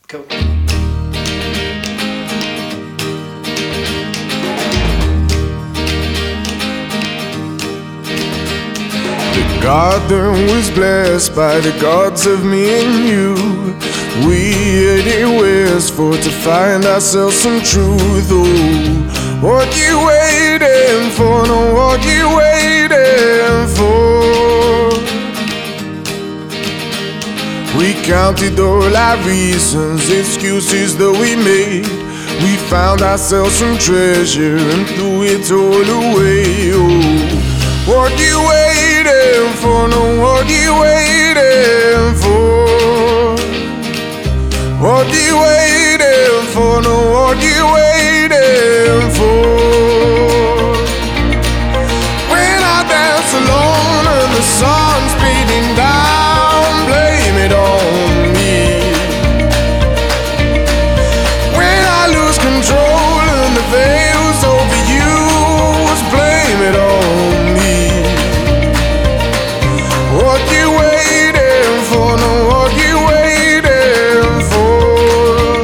Cool. The garden was blessed by the gods of me and you. We headed west for to find ourselves some truth. Oh, what you waiting for? No, what you waiting for? We counted all our reasons, excuses that we made. We found ourselves some treasure and threw it all away. Oh, what you waiting for? No, what you waiting for? What you waiting for? No, what you waiting for? When I dance alone and the sun's beating down, blame it on me. When I lose control and the veil's overused, blame it on me. What you waiting for? No, what you waiting for?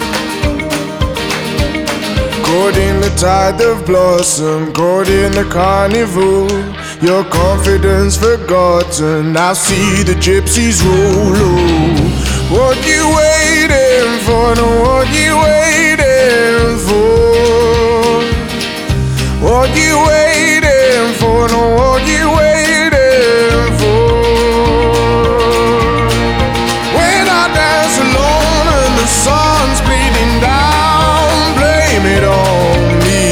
Caught in the tide of blossom, caught in the carnival. Your confidence forgotten, I see the gypsies roll. Oh, what you waiting for? No, what you waiting for? What you waiting for? No, what you waiting for? When I dance alone and the sun's bleeding down, blame it on me.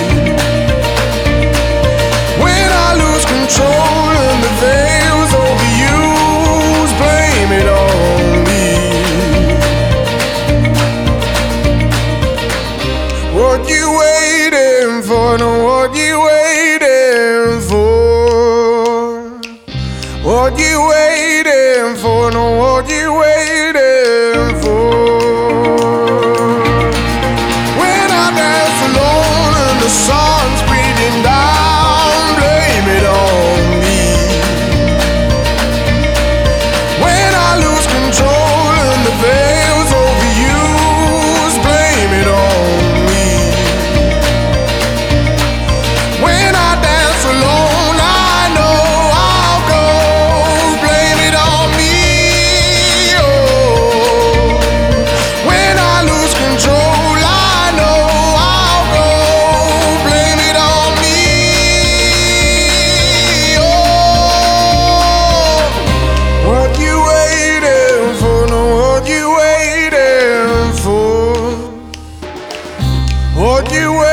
When I lose control and the veil's overused, blame it on me. What you waiting for? No, what you waiting for? What you waiting for? No, what you waiting for? When I dance alone and the sun's beating down, blame it on me. When I lose control and the veil's overused, blame it on me. When I dance alone, I know I'll go, blame it on me. Oh, when I lose control, I know I'll go, blame it on me. Oh, what you waiting for? No, what you waiting for? What you waiting